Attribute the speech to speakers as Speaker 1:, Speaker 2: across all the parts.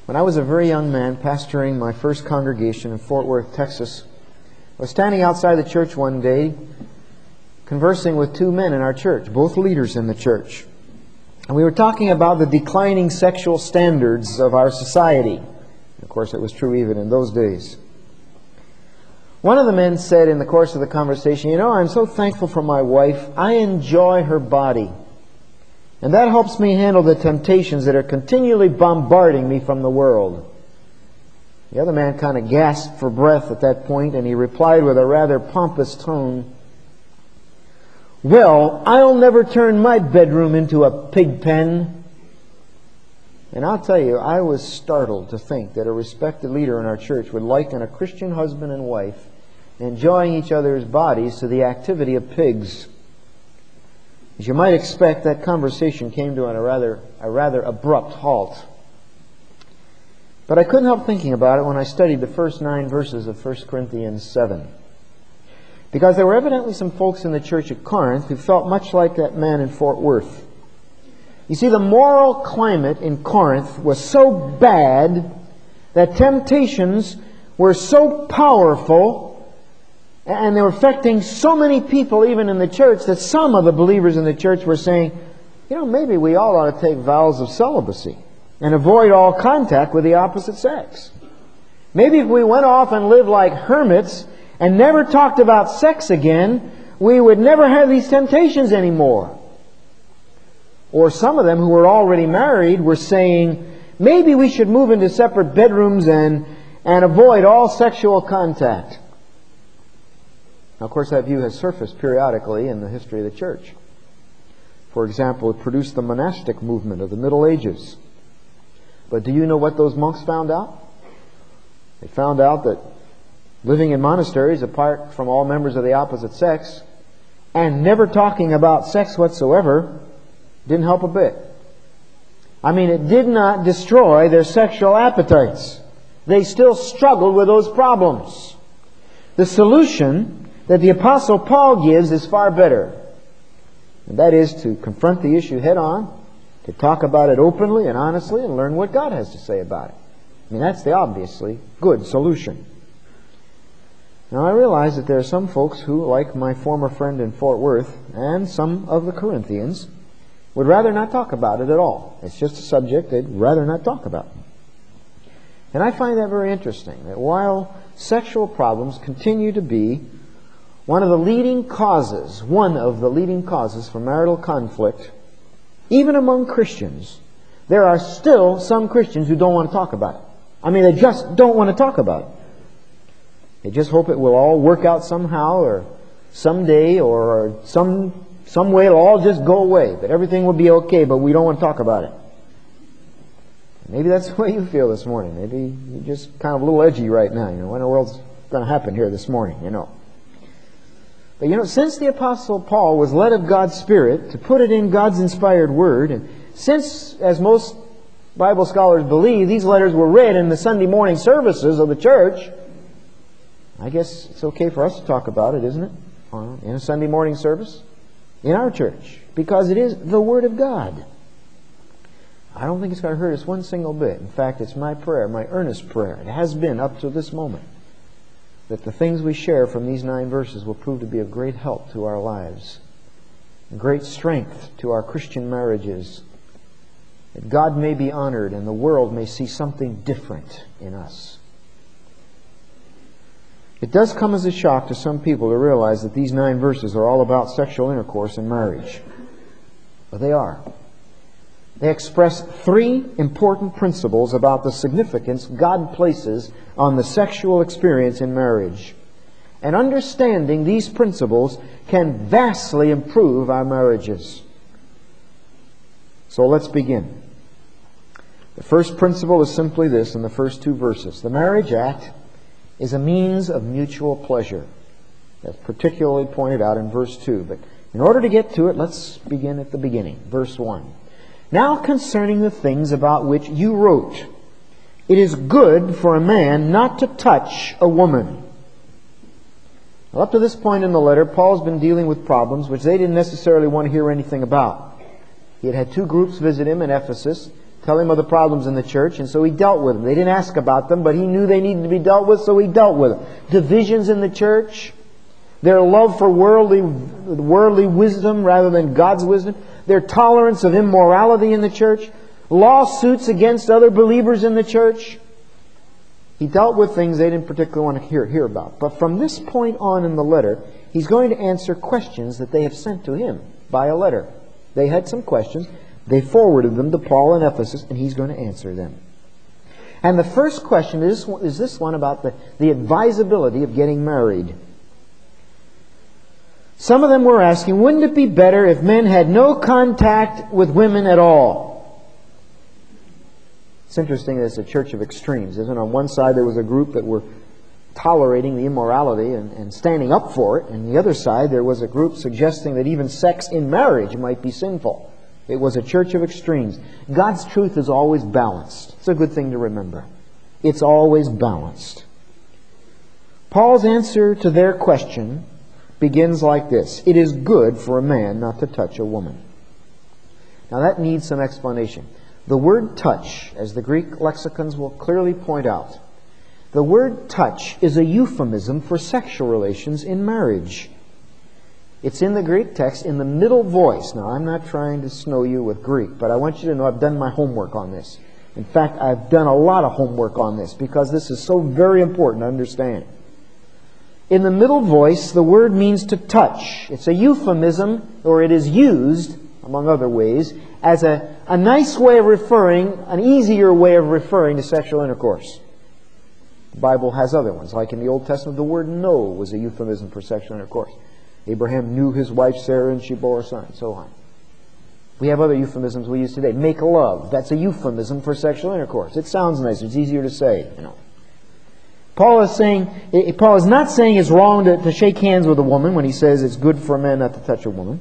Speaker 1: When I was a very young man pastoring my first congregation in Fort Worth, Texas, I was standing outside the church one day conversing with two men in our church, both leaders in the church. And we were talking about the declining sexual standards of our society. Of course, it was true even in those days. One of the men said in the course of the conversation, "You know, I'm so thankful for my wife. I enjoy her body. And that helps me handle the temptations that are continually bombarding me from the world." The other man kind of gasped for breath at that point, and he replied with a rather pompous tone, "Well, I'll never turn my bedroom into a pig pen." And I'll tell you, I was startled to think that a respected leader in our church would liken a Christian husband and wife enjoying each other's bodies to the activity of pigs. As you might expect, that conversation came to a rather abrupt halt. But I couldn't help thinking about it when I studied the first 9 verses of 1 Corinthians 7. Because there were evidently some folks in the church at Corinth who felt much like that man in Fort Worth. You see, the moral climate in Corinth was so bad that temptations were so powerful and they were affecting so many people even in the church that some of the believers in the church were saying, "You know, maybe we all ought to take vows of celibacy and avoid all contact with the opposite sex. Maybe if we went off and lived like hermits and never talked about sex again, we would never have these temptations anymore." Or some of them who were already married were saying, "Maybe we should move into separate bedrooms and avoid all sexual contact." Now, of course, that view has surfaced periodically in the history of the church. For example, it produced the monastic movement of the Middle Ages. But do you know what those monks found out? They found out that living in monasteries apart from all members of the opposite sex and never talking about sex whatsoever didn't help a bit. I mean, it did not destroy their sexual appetites. They still struggled with those problems. The solution that the Apostle Paul gives is far better. And that is to confront the issue head on, to talk about it openly and honestly, and learn what God has to say about it. I mean, that's the obviously good solution. Now, I realize that there are some folks who, like my former friend in Fort Worth, and some of the Corinthians, would rather not talk about it at all. It's just a subject they'd rather not talk about. And I find that very interesting, that while sexual problems continue to be one of the leading causes for marital conflict, even among Christians, there are still some Christians who don't want to talk about it. I mean, they just don't want to talk about it. They just hope it will all work out somehow, or someday, or some way it'll all just go away, that everything will be okay, but we don't want to talk about it. Maybe that's the way you feel this morning. Maybe you're just kind of a little edgy right now. You know, what in the world's going to happen here this morning, you know. But you know, since the Apostle Paul was led of God's Spirit to put it in God's inspired Word, and since, as most Bible scholars believe, these letters were read in the Sunday morning services of the church, I guess it's okay for us to talk about it, isn't it? In a Sunday morning service in our church, because it is the Word of God. I don't think it's going to hurt us one single bit. In fact, it's my prayer, my earnest prayer, it has been up to this moment, that the things we share from these 9 verses will prove to be of great help to our lives, and great strength to our Christian marriages, that God may be honored and the world may see something different in us. It does come as a shock to some people to realize that these 9 verses are all about sexual intercourse and marriage. But they are. They express 3 important principles about the significance God places on the sexual experience in marriage. And understanding these principles can vastly improve our marriages. So let's begin. The first principle is simply this in the first 2 verses. The marriage act is a means of mutual pleasure. That's particularly pointed out in verse 2. But in order to get to it, let's begin at the beginning. Verse 1. "Now concerning the things about which you wrote, it is good for a man not to touch a woman." Well, up to this point in the letter, Paul's been dealing with problems which they didn't necessarily want to hear anything about. He had had 2 groups visit him in Ephesus tell him of the problems in the church, and so he dealt with them. They didn't ask about them, but he knew they needed to be dealt with, so he dealt with them. Divisions in the church, their love for worldly wisdom rather than God's wisdom, their tolerance of immorality in the church, lawsuits against other believers in the church. He dealt with things they didn't particularly want to hear about. But from this point on in the letter, he's going to answer questions that they have sent to him by a letter. They had some questions. They forwarded them to Paul in Ephesus, and he's going to answer them. And the first question is this one about the advisability of getting married. Some of them were asking, wouldn't it be better if men had no contact with women at all? It's interesting that it's a church of extremes, isn't it? On one side there was a group that were tolerating the immorality and standing up for it, and on the other side there was a group suggesting that even sex in marriage might be sinful. It was a church of extremes. God's truth is always balanced. It's a good thing to remember. It's always balanced. Paul's answer to their question begins like this: it is good for a man not to touch a woman. Now that needs some explanation. The word touch, as the Greek lexicons will clearly point out, the word touch is a euphemism for sexual relations in marriage. It's in the Greek text in the middle voice. Now, I'm not trying to snow you with Greek, but I want you to know I've done my homework on this. In fact, I've done a lot of homework on this because this is so very important to understand. In the middle voice, the word means to touch. It's a euphemism, or it is used, among other ways, as a nice way of referring, an easier way of referring to sexual intercourse. The Bible has other ones. Like in the Old Testament, the word know was a euphemism for sexual intercourse. Abraham knew his wife Sarah and she bore a son, and so on. We have other euphemisms we use today. Make love. That's a euphemism for sexual intercourse. It sounds nice. It's easier to say, you know. Paul is not saying it's wrong to shake hands with a woman when he says it's good for a man not to touch a woman.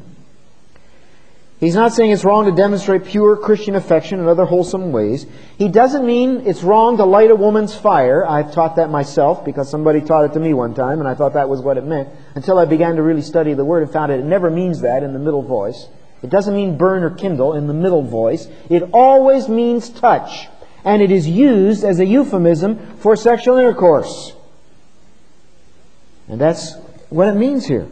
Speaker 1: He's not saying it's wrong to demonstrate pure Christian affection in other wholesome ways. He doesn't mean it's wrong to light a woman's fire. I've taught that myself because somebody taught it to me one time, and I thought that was what it meant until I began to really study the Word and found it never means that in the middle voice. It doesn't mean burn or kindle in the middle voice. It always means touch, and it is used as a euphemism for sexual intercourse. And that's what it means here.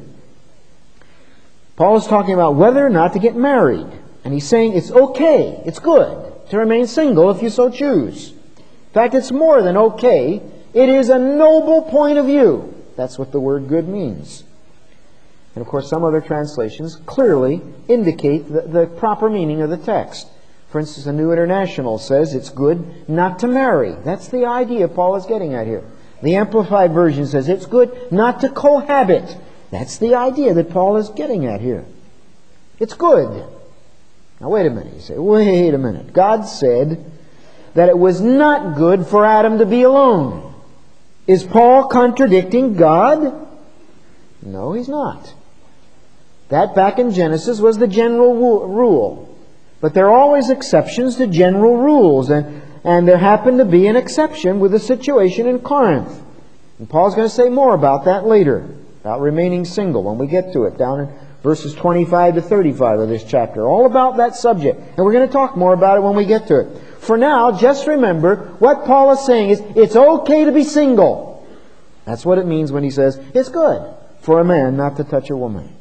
Speaker 1: Paul is talking about whether or not to get married. And he's saying it's okay, it's good to remain single if you so choose. In fact, it's more than okay. It is a noble point of view. That's what the word good means. And of course, some other translations clearly indicate the proper meaning of the text. For instance, the New International says it's good not to marry. That's the idea Paul is getting at here. The Amplified Version says it's good not to cohabit. That's the idea that Paul is getting at here. It's good. Now wait a minute. You say, wait a minute. God said that it was not good for Adam to be alone. Is Paul contradicting God? No, he's not. That back in Genesis was the general rule. But there are always exceptions to general rules. And there happened to be an exception with the situation in Corinth. And Paul's going to say more about that later. About remaining single when we get to it, down in verses 25 to 35 of this chapter. All about that subject. And we're going to talk more about it when we get to it. For now, just remember, what Paul is saying is, it's okay to be single. That's what it means when he says, it's good for a man not to touch a woman.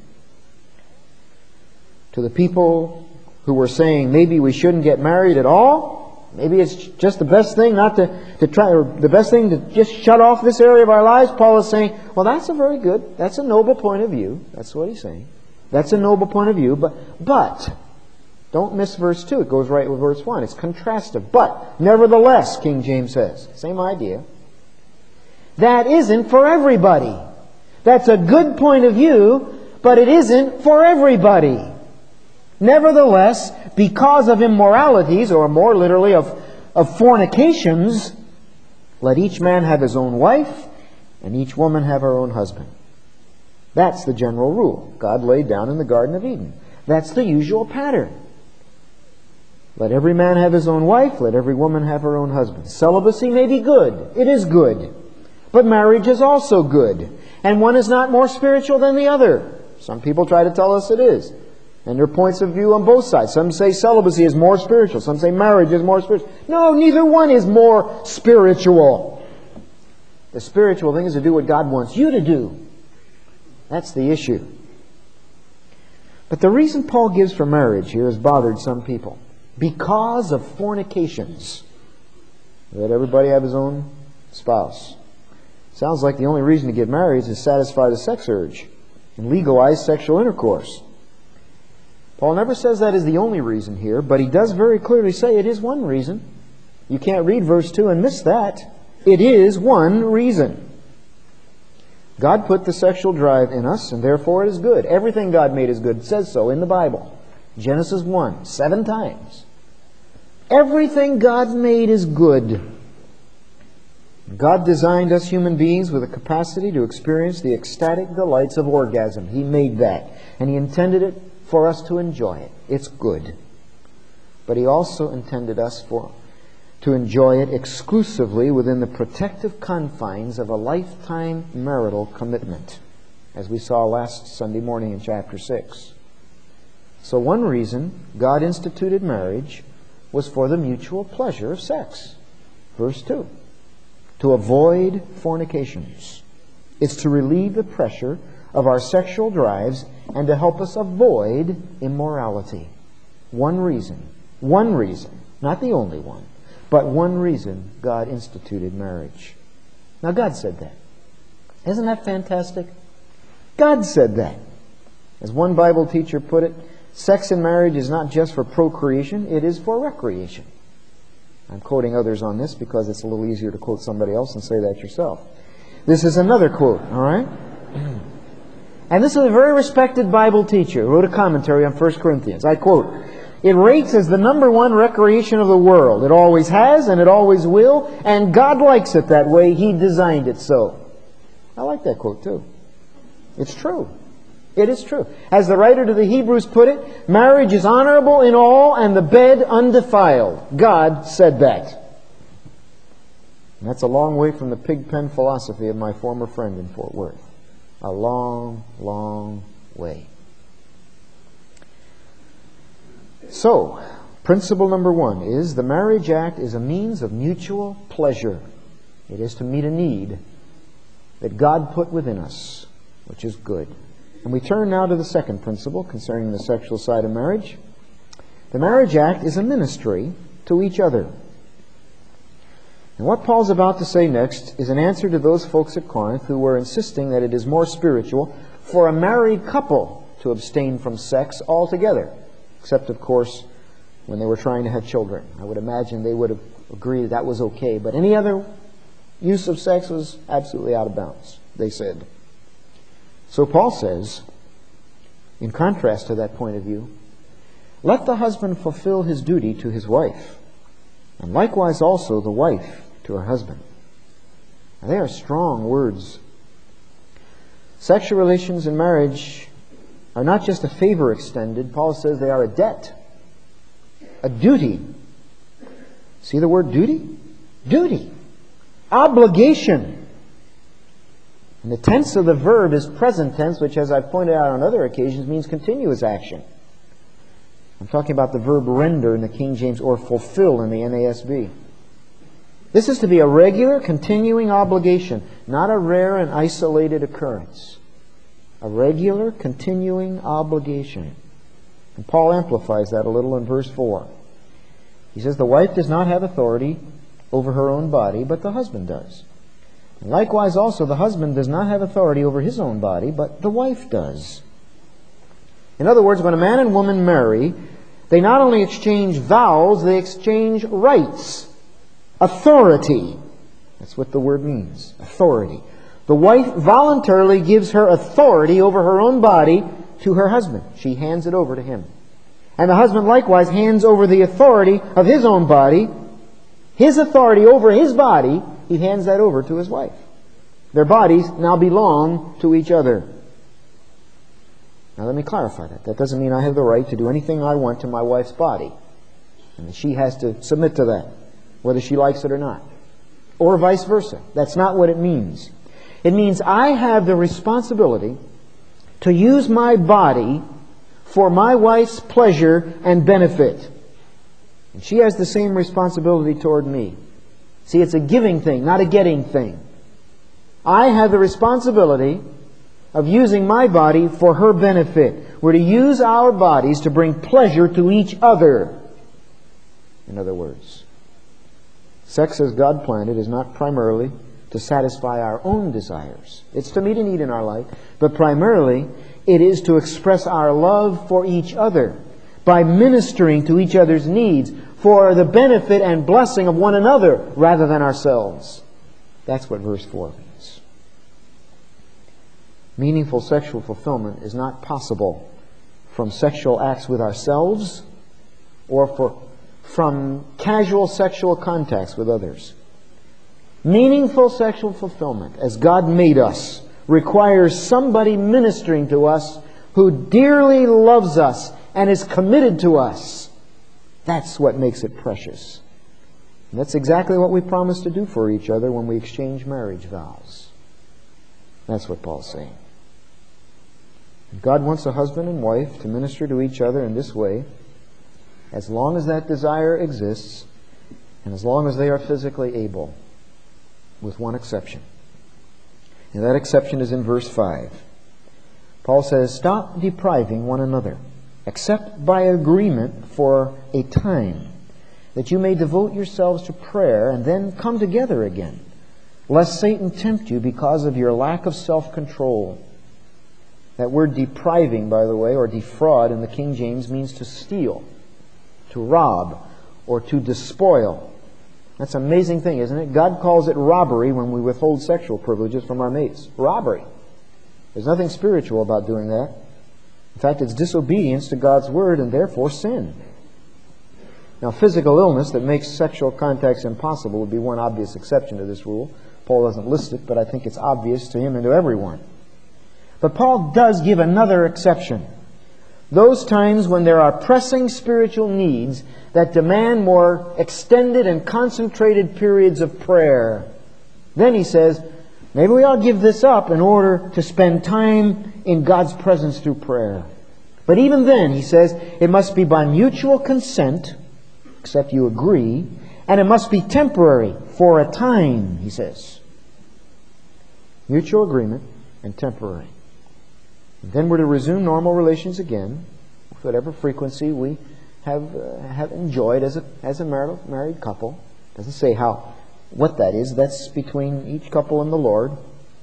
Speaker 1: To the people who were saying, maybe we shouldn't get married at all, maybe it's just the best thing not to try, or the best thing to just shut off this area of our lives. Paul is saying, well, that's a noble point of view. That's what he's saying. That's a noble point of view, but don't miss verse 2. It goes right with verse 1. It's contrastive. But, nevertheless, King James says, same idea. That isn't for everybody. That's a good point of view, but it isn't for everybody. Nevertheless, because of immoralities, or more literally of fornications, let each man have his own wife, and each woman have her own husband. That's the general rule God laid down in the Garden of Eden. That's the usual pattern. Let every man have his own wife, let every woman have her own husband. Celibacy may be good. It is good. But marriage is also good. And one is not more spiritual than the other. Some people try to tell us it is. And there are points of view on both sides. Some say celibacy is more spiritual. Some say marriage is more spiritual. No, neither one is more spiritual. The spiritual thing is to do what God wants you to do. That's the issue. But the reason Paul gives for marriage here has bothered some people. Because of fornications. Let everybody have his own spouse. Sounds like the only reason to get married is to satisfy the sex urge and legalize sexual intercourse. Paul never says that is the only reason here, but he does very clearly say it is one reason. You can't read verse 2 and miss that. It is one reason. God put the sexual drive in us, and therefore it is good. Everything God made is good. It says so in the Bible. Genesis 1, 7 times. Everything God made is good. God designed us human beings with a capacity to experience the ecstatic delights of orgasm. He made that. And He intended it for us to enjoy it. It's good. But He also intended us to enjoy it exclusively within the protective confines of a lifetime marital commitment, as we saw last Sunday morning in chapter 6. So one reason God instituted marriage was for the mutual pleasure of sex. Verse 2. To avoid fornications. It's to relieve the pressure of our sexual drives and to help us avoid immorality. One reason, not the only one, but one reason God instituted marriage. Now God said that. Isn't that fantastic? God said that. As one Bible teacher put it, sex in marriage is not just for procreation, it is for recreation. I'm quoting others on this because it's a little easier to quote somebody else and say that yourself. This is another quote, all right? And this is a very respected Bible teacher who wrote a commentary on 1 Corinthians. I quote, "It rates as the number one recreation of the world. It always has and it always will, and God likes it that way. He designed it so." I like that quote too. It's true. It is true. As the writer to the Hebrews put it, marriage is honorable in all and the bed undefiled. God said that. And that's a long way from the pigpen philosophy of my former friend in Fort Worth. A long, long way. So, principle number 1 is the marriage act is a means of mutual pleasure. It is to meet a need that God put within us, which is good. And we turn now to the second principle concerning the sexual side of marriage. The marriage act is a ministry to each other. And what Paul's about to say next is an answer to those folks at Corinth who were insisting that it is more spiritual for a married couple to abstain from sex altogether. Except, of course, when they were trying to have children. I would imagine they would have agreed that was okay. But any other use of sex was absolutely out of bounds, they said. So Paul says, in contrast to that point of view, let the husband fulfill his duty to his wife, and likewise also the wife to her husband. Now, they are strong words. Sexual relations in marriage are not just a favor extended. Paul says they are a debt, a duty. See the word duty? Duty. Obligation. And the tense of the verb is present tense, which, as I've pointed out on other occasions, means continuous action. I'm talking about the verb render in the King James or fulfill in the NASB. This is to be a regular, continuing obligation, not a rare and isolated occurrence. A regular, continuing obligation. And Paul amplifies that a little in verse 4. He says, the wife does not have authority over her own body, but the husband does. And likewise also, the husband does not have authority over his own body, but the wife does. In other words, when a man and woman marry, they not only exchange vows, they exchange rights. Authority. That's what the word means. Authority. The wife voluntarily gives her authority over her own body to her husband. She hands it over to him. And the husband likewise hands over the authority of his own body. His authority over his body, he hands that over to his wife. Their bodies now belong to each other. Now let me clarify that. That doesn't mean I have the right to do anything I want to my wife's body. And she has to submit to that, whether she likes it or not. Or vice versa. That's not what it means. It means I have the responsibility to use my body for my wife's pleasure and benefit. And she has the same responsibility toward me. See, it's a giving thing, not a getting thing. I have the responsibility of using my body for her benefit. We're to use our bodies to bring pleasure to each other. In other words, sex as God planned it is not primarily to satisfy our own desires. It's to meet a need in our life, but primarily it is to express our love for each other by ministering to each other's needs for the benefit and blessing of one another rather than ourselves. That's what verse 4 means. Meaningful sexual fulfillment is not possible from sexual acts with ourselves or from casual sexual contacts with others. Meaningful sexual fulfillment, as God made us, requires somebody ministering to us who dearly loves us and is committed to us. That's what makes it precious. And that's exactly what we promise to do for each other when we exchange marriage vows. That's what Paul's saying. God wants a husband and wife to minister to each other in this way as long as that desire exists and as long as they are physically able, with one exception. And that exception is in verse 5. Paul says, "Stop depriving one another, except by agreement for a time, that you may devote yourselves to prayer and then come together again, lest Satan tempt you because of your lack of self-control." That word depriving, by the way, or defraud in the King James means to steal, to rob, or to despoil. That's an amazing thing, isn't it? God calls it robbery when we withhold sexual privileges from our mates. Robbery. There's nothing spiritual about doing that. In fact, it's disobedience to God's word and therefore sin. Now, physical illness that makes sexual contacts impossible would be one obvious exception to this rule. Paul doesn't list it, but I think it's obvious to him and to everyone. But Paul does give another exception. Those times when there are pressing spiritual needs that demand more extended and concentrated periods of prayer. Then he says, maybe we ought to give this up in order to spend time in God's presence through prayer. But even then, he says, it must be by mutual consent, except you agree, and it must be temporary, for a time, he says. Mutual agreement and temporary. And then we're to resume normal relations again, with whatever frequency we have enjoyed as a married couple. Doesn't say what that is. That's between each couple and the Lord.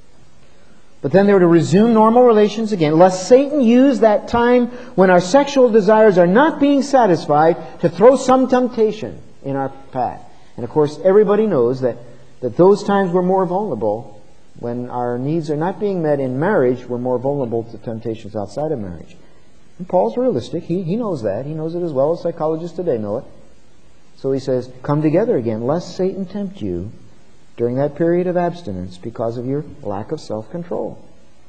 Speaker 1: But then they're to resume normal relations again, lest Satan use that time when our sexual desires are not being satisfied to throw some temptation in our path. And of course, everybody knows that those times we're more vulnerable. When our needs are not being met in marriage, we're more vulnerable to temptations outside of marriage. And Paul's realistic. He knows that. He knows it as well as psychologists today know it. So he says, come together again, lest Satan tempt you during that period of abstinence because of your lack of self-control.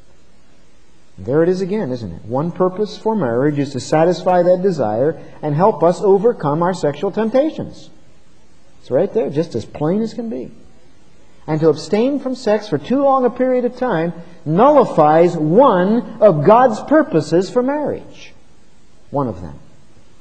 Speaker 1: And there it is again, isn't it? One purpose for marriage is to satisfy that desire and help us overcome our sexual temptations. It's right there, just as plain as can be. And to abstain from sex for too long a period of time nullifies one of God's purposes for marriage. One of them.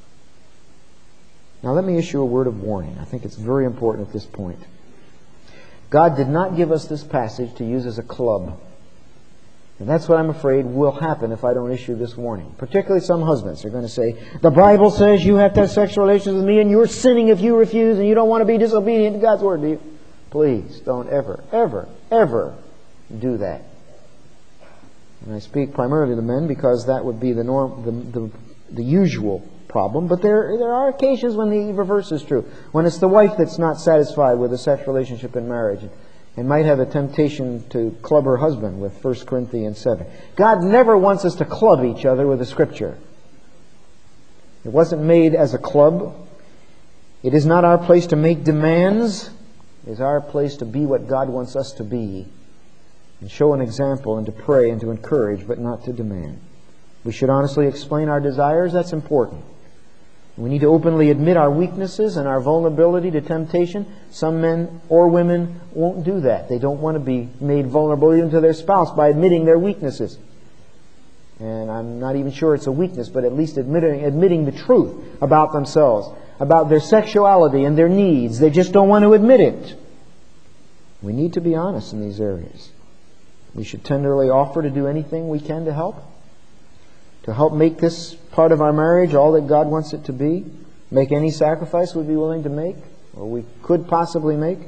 Speaker 1: Now let me issue a word of warning. I think it's very important at this point. God did not give us this passage to use as a club. And that's what I'm afraid will happen if I don't issue this warning. Particularly some husbands are going to say, the Bible says you have to have sexual relations with me and you're sinning if you refuse and you don't want to be disobedient to God's word, do you? Please don't ever, ever, ever do that. And I speak primarily to men because that would be the norm, the usual problem. But there are occasions when the reverse is true. When it's the wife that's not satisfied with a sexual relationship in marriage and might have a temptation to club her husband with 1 Corinthians 7. God never wants us to club each other with the Scripture. It wasn't made as a club. It is not our place to make demands. It is our place to be what God wants us to be and show an example and to pray and to encourage, but not to demand. We should honestly explain our desires. That's important. We need to openly admit our weaknesses and our vulnerability to temptation. Some men or women won't do that. They don't want to be made vulnerable even to their spouse by admitting their weaknesses. And I'm not even sure it's a weakness, but at least admitting the truth about themselves, about their sexuality and their needs. They just don't want to admit it. We need to be honest in these areas. We should tenderly offer to do anything we can to help make this part of our marriage all that God wants it to be, make any sacrifice we'd be willing to make, or we could possibly make.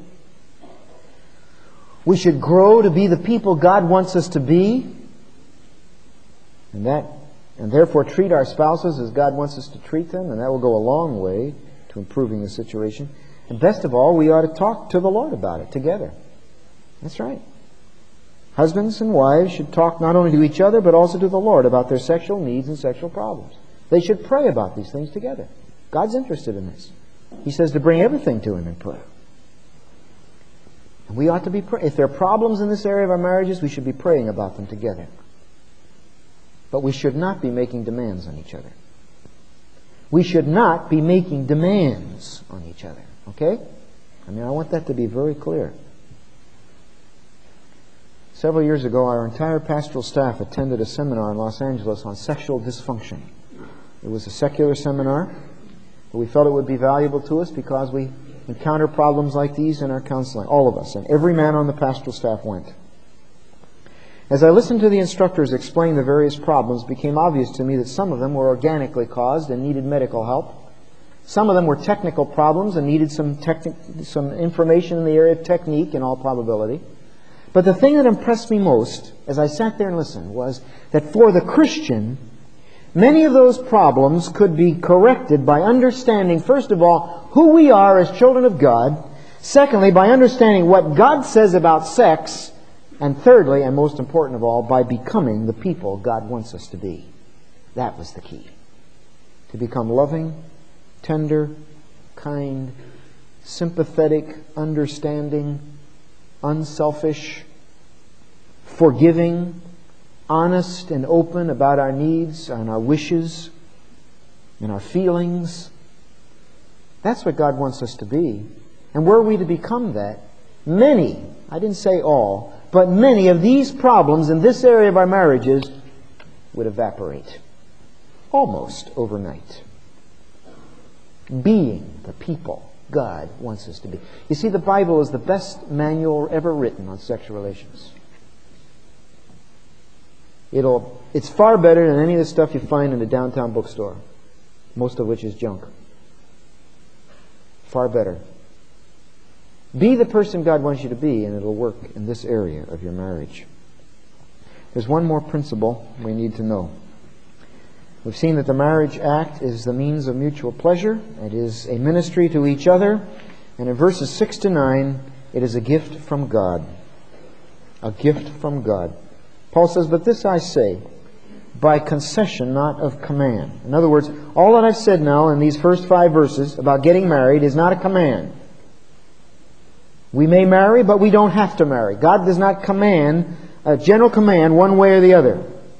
Speaker 1: We should grow to be the people God wants us to be, and therefore treat our spouses as God wants us to treat them, and that will go a long way to improving the situation. And best of all, we ought to talk to the Lord about it together. That's right. Husbands and wives should talk not only to each other, but also to the Lord about their sexual needs and sexual problems. They should pray about these things together. God's interested in this. He says to bring everything to Him in prayer. And we ought to be praying. If there are problems in this area of our marriages, we should be praying about them together. But we should not be making demands on each other. We should not be making demands on each other. Okay? I want that to be very clear. Several years ago, our entire pastoral staff attended a seminar in Los Angeles on sexual dysfunction. It was a secular seminar, but we felt it would be valuable to us because we encounter problems like these in our counseling. All of us, and every man on the pastoral staff went. As I listened to the instructors explain the various problems, it became obvious to me that some of them were organically caused and needed medical help. Some of them were technical problems and needed some information in the area of technique in all probability. But the thing that impressed me most as I sat there and listened was that for the Christian, many of those problems could be corrected by understanding, first of all, who we are as children of God. Secondly, by understanding what God says about sex. And thirdly, and most important of all, by becoming the people God wants us to be. That was the key. To become loving, tender, kind, sympathetic, understanding, unselfish, forgiving, honest and open about our needs and our wishes and our feelings. That's what God wants us to be. And were we to become that, many, I didn't say all, but many of these problems in this area of our marriages would evaporate almost overnight. Being the people God wants us to be. You see, the Bible is the best manual ever written on sexual relations. It's far better than any of the stuff you find in a downtown bookstore, most of which is junk. Far better. Be the person God wants you to be, and it'll work in this area of your marriage. There's one more principle we need to know. We've seen that the marriage act is the means of mutual pleasure. It is a ministry to each other. And in verses 6 to 9, it is a gift from God. A gift from God. Paul says, "But this I say, by concession, not of command." In other words, all that I've said now in these first 5 verses about getting married is not a command. We may marry, but we don't have to marry. God does not command, a general command, one way or the other.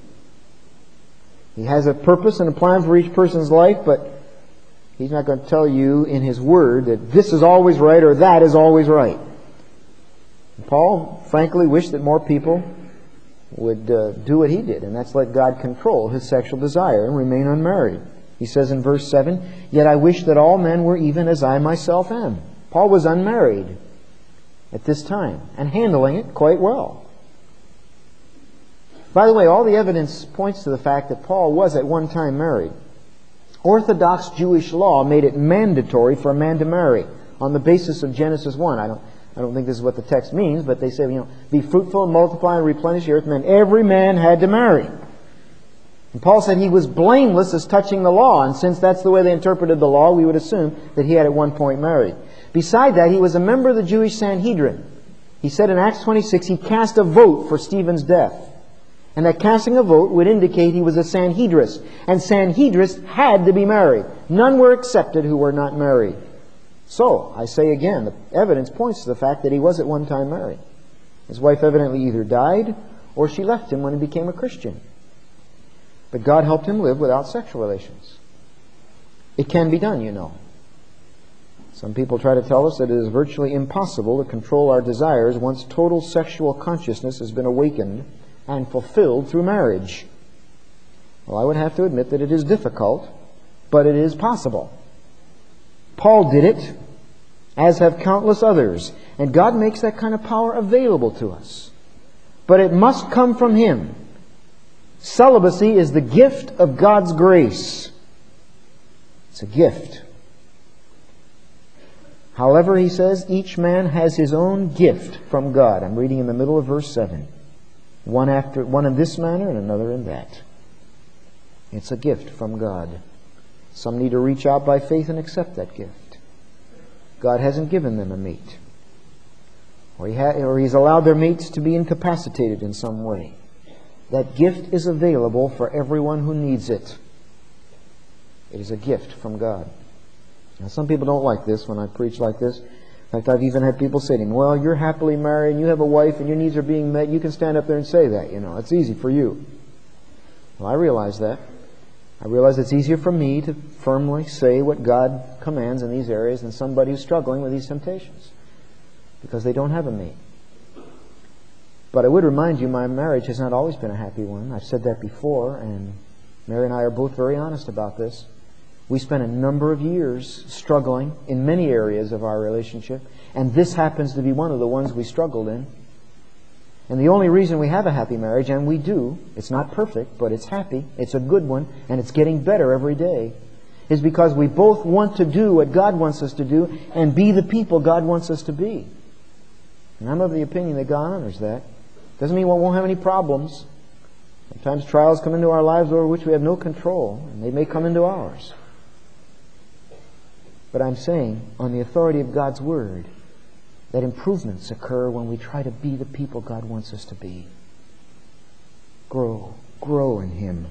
Speaker 1: He has a purpose and a plan for each person's life, but He's not going to tell you in His Word that this is always right or that is always right. And Paul, frankly, wished that more people would do what he did, and that's let God control his sexual desire and remain unmarried. He says in verse 7, "Yet I wish that all men were even as I myself am." Paul was unmarried at this time and handling it quite well. By the way, all the evidence points to the fact that Paul was at one time married. Orthodox Jewish law made it mandatory for a man to marry on the basis of Genesis 1. I don't think this is what the text means, but they say, be fruitful and multiply and replenish the earth. And every man had to marry. And Paul said he was blameless as touching the law, and since that's the way they interpreted the law, we would assume that he had at one point married. Beside that, he was a member of the Jewish Sanhedrin. He said in Acts 26 he cast a vote for Stephen's death. And that casting a vote would indicate he was a Sanhedrist. And Sanhedrists had to be married. None were accepted who were not married. So, I say again, the evidence points to the fact that he was at one time married. His wife evidently either died or she left him when he became a Christian. But God helped him live without sexual relations. It can be done, you know. Some people try to tell us that it is virtually impossible to control our desires once total sexual consciousness has been awakened and fulfilled through marriage. Well, I would have to admit that it is difficult, but it is possible. Paul did it, as have countless others. And God makes that kind of power available to us. But it must come from Him. Celibacy is the gift of God's grace. It's a gift. However, he says, each man has his own gift from God. I'm reading in the middle of verse 7. One in this manner and another in that. It's a gift from God. Some need to reach out by faith and accept that gift. God hasn't given them a mate. Or He's allowed their mates to be incapacitated in some way. That gift is available for everyone who needs it. It is a gift from God. Now, some people don't like this when I preach like this. In fact, I've even had people say to me, well, you're happily married and you have a wife and your needs are being met. You can stand up there and say that, It's easy for you. Well, I realize that. I realize it's easier for me to firmly say what God commands in these areas than somebody who's struggling with these temptations. Because they don't have a mate. But I would remind you, my marriage has not always been a happy one. I've said that before, and Mary and I are both very honest about this. We spent a number of years struggling in many areas of our relationship, and this happens to be one of the ones we struggled in. And the only reason we have a happy marriage, and we do, it's not perfect, but it's happy, it's a good one, and it's getting better every day, is because we both want to do what God wants us to do and be the people God wants us to be. And I'm of the opinion that God honors that. Doesn't mean we won't have any problems. Sometimes trials come into our lives over which we have no control, and they may come into ours. But I'm saying, on the authority of God's Word, that improvements occur when we try to be the people God wants us to be. Grow in Him.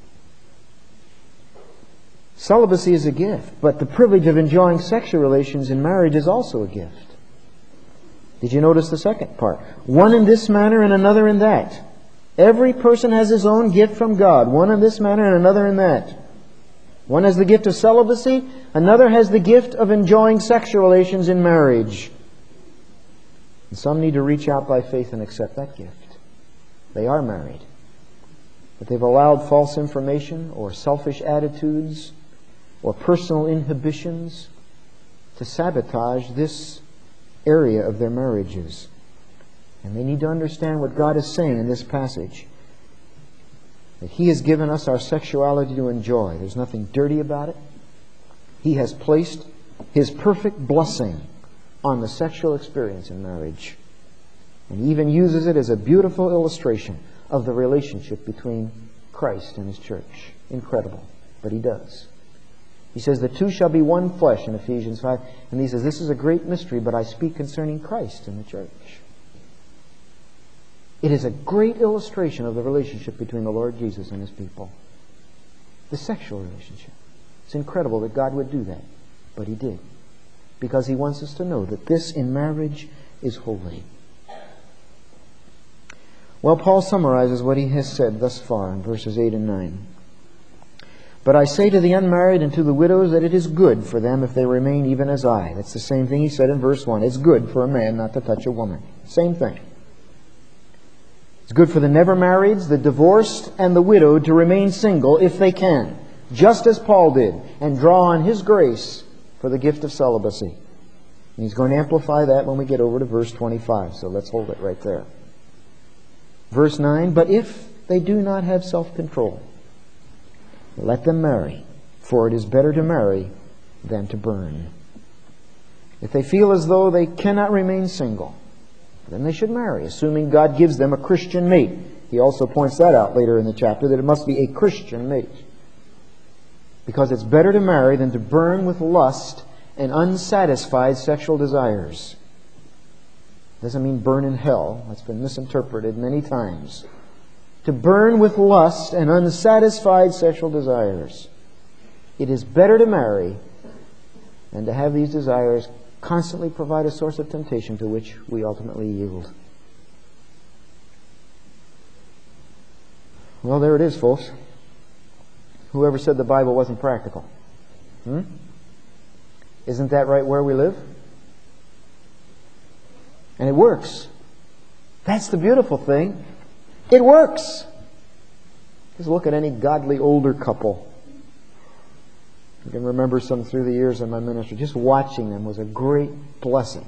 Speaker 1: Celibacy is a gift, but the privilege of enjoying sexual relations in marriage is also a gift. Did you notice the second part? One in this manner and another in that. Every person has his own gift from God. One in this manner and another in that. One has the gift of celibacy. Another has the gift of enjoying sexual relations in marriage. And some need to reach out by faith and accept that gift. They are married. But they've allowed false information or selfish attitudes or personal inhibitions to sabotage this area of their marriages. And they need to understand what God is saying in this passage. That He has given us our sexuality to enjoy. There's nothing dirty about it. He has placed His perfect blessing on the sexual experience in marriage. And He even uses it as a beautiful illustration of the relationship between Christ and His church. Incredible. But He does. He says, the two shall be one flesh in Ephesians 5. And He says, this is a great mystery, but I speak concerning Christ and the church. It is a great illustration of the relationship between the Lord Jesus and His people. The sexual relationship. It's incredible that God would do that. But He did. Because He wants us to know that this in marriage is holy. Well, Paul summarizes what he has said thus far in verses 8 and 9. But I say to the unmarried and to the widows that it is good for them if they remain even as I. That's the same thing he said in verse 1. It's good for a man not to touch a woman. Same thing. It's good for the never marrieds, the divorced, and the widowed to remain single if they can, just as Paul did, and draw on his grace for the gift of celibacy. And he's going to amplify that when we get over to verse 25, so let's hold it right there. Verse 9, but if they do not have self-control, let them marry, for it is better to marry than to burn. If they feel as though they cannot remain single, then they should marry, assuming God gives them a Christian mate. He also points that out later in the chapter, that it must be a Christian mate. Because it's better to marry than to burn with lust and unsatisfied sexual desires. Doesn't mean burn in hell. That's been misinterpreted many times. To burn with lust and unsatisfied sexual desires. It is better to marry than to have these desires constantly provide a source of temptation to which we ultimately yield. Well, there it is, folks. Whoever said the Bible wasn't practical? Isn't that right where we live? And it works. That's the beautiful thing. It works. Just look at any godly older couple. I can remember some through the years in my ministry. Just watching them was a great blessing.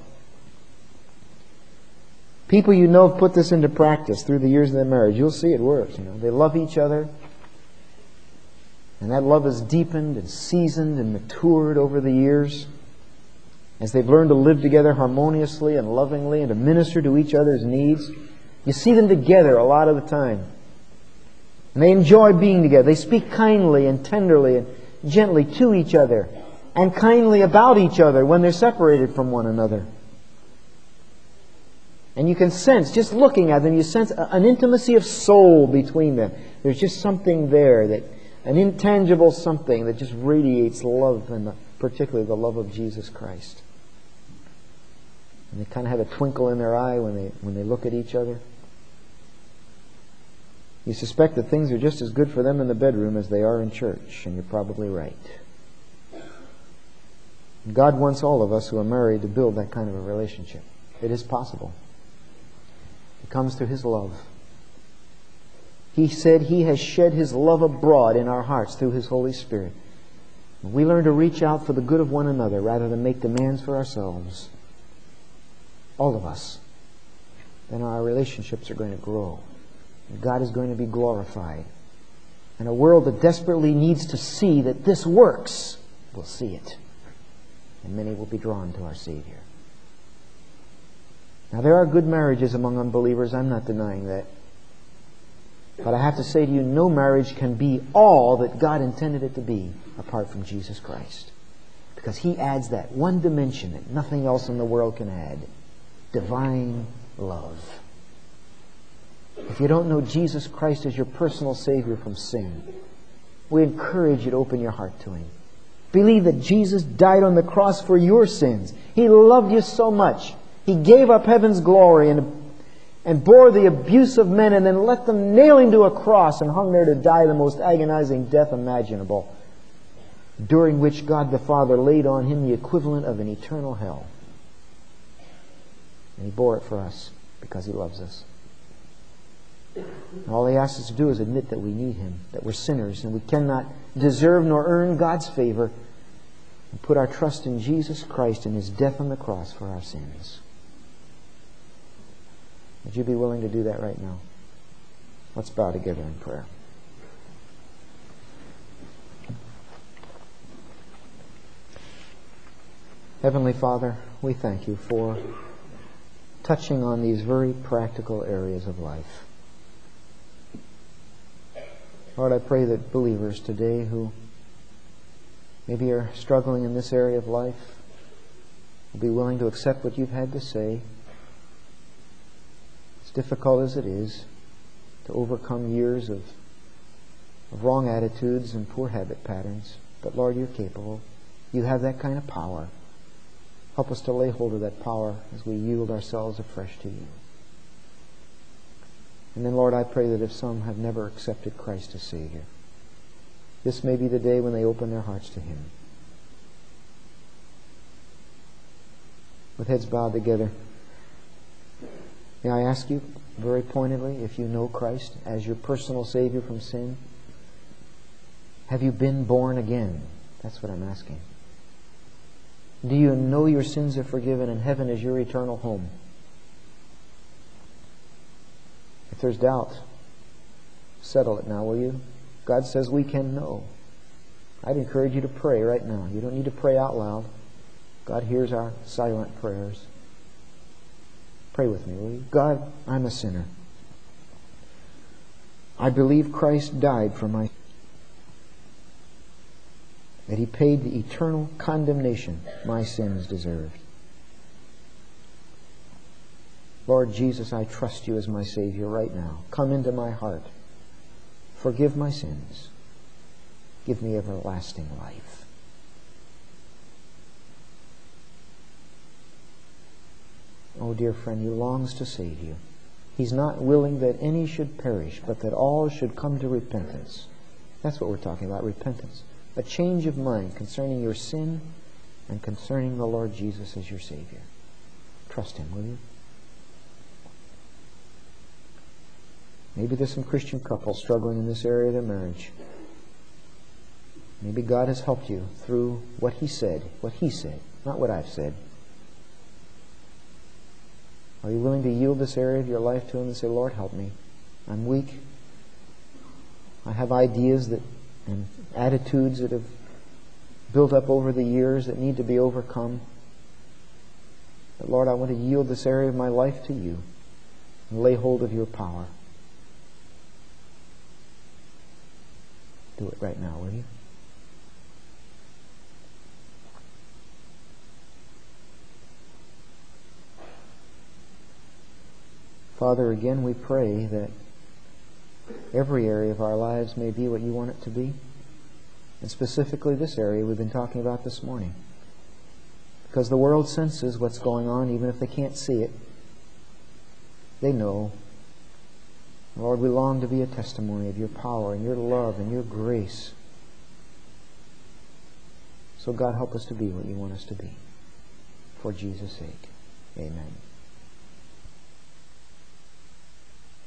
Speaker 1: People you know have put this into practice through the years of their marriage. You'll see it works. They love each other. And that love is deepened and seasoned and matured over the years as they've learned to live together harmoniously and lovingly and to minister to each other's needs. You see them together a lot of the time. And they enjoy being together. They speak kindly and tenderly and gently to each other and kindly about each other when they're separated from one another. And you can sense, just looking at them, you sense an intimacy of soul between them. There's just something there, an intangible something that just radiates love, and particularly the love of Jesus Christ. And they kind of have a twinkle in their eye when they look at each other. You suspect that things are just as good for them in the bedroom as they are in church, and you're probably right. God wants all of us who are married to build that kind of a relationship. It is possible. It comes through His love. He said He has shed His love abroad in our hearts through His Holy Spirit. When we learn to reach out for the good of one another rather than make demands for ourselves, all of us, then our relationships are going to grow. And God is going to be glorified. And a world that desperately needs to see that this works will see it. And many will be drawn to our Savior. Now, there are good marriages among unbelievers. I'm not denying that. But I have to say to you, no marriage can be all that God intended it to be apart from Jesus Christ. Because He adds that one dimension that nothing else in the world can add. Divine love. If you don't know Jesus Christ as your personal Savior from sin, we encourage you to open your heart to Him. Believe that Jesus died on the cross for your sins. He loved you so much. He gave up heaven's glory and bore the abuse of men and then let them nail Him to a cross and hung there to die the most agonizing death imaginable, during which God the Father laid on Him the equivalent of an eternal hell. And He bore it for us because He loves us. And all He asks us to do is admit that we need Him, that we're sinners and we cannot deserve nor earn God's favor, and put our trust in Jesus Christ and His death on the cross for our sins. Would you be willing to do that right now? Let's bow together in prayer. Heavenly Father, we thank You for touching on these very practical areas of life. Lord, I pray that believers today who maybe are struggling in this area of life will be willing to accept what You've had to say, as difficult as it is, to overcome years of wrong attitudes and poor habit patterns. But Lord, You're capable. You have that kind of power. Help us to lay hold of that power as we yield ourselves afresh to You. And then, Lord, I pray that if some have never accepted Christ as Savior, this may be the day when they open their hearts to Him. With heads bowed together, may I ask you very pointedly, if you know Christ as your personal Savior from sin, have you been born again? That's what I'm asking. Do you know your sins are forgiven and heaven is your eternal home? If there's doubt, settle it now, will you? God says we can know. I'd encourage you to pray right now. You don't need to pray out loud. God hears our silent prayers. Pray with me, will you? God, I'm a sinner. I believe Christ died for my sins, that He paid the eternal condemnation my sins deserved. Lord Jesus, I trust You as my Savior right now. Come into my heart. Forgive my sins. Give me everlasting life. Oh, dear friend, He longs to save you. He's not willing that any should perish, but that all should come to repentance. That's what we're talking about, repentance. A change of mind concerning your sin and concerning the Lord Jesus as your Savior. Trust Him, will you? Maybe there's some Christian couples struggling in this area of their marriage. Maybe God has helped you through what He said, not what I've said. Are you willing to yield this area of your life to Him and say, Lord, help me. I'm weak. I have ideas and attitudes that have built up over the years that need to be overcome. But Lord, I want to yield this area of my life to You and lay hold of Your power. Do it right now, will you? Father, again we pray that every area of our lives may be what You want it to be. And specifically this area we've been talking about this morning. Because the world senses what's going on, even if they can't see it. They know. Lord, we long to be a testimony of Your power and Your love and Your grace. So God, help us to be what You want us to be. For Jesus' sake. Amen.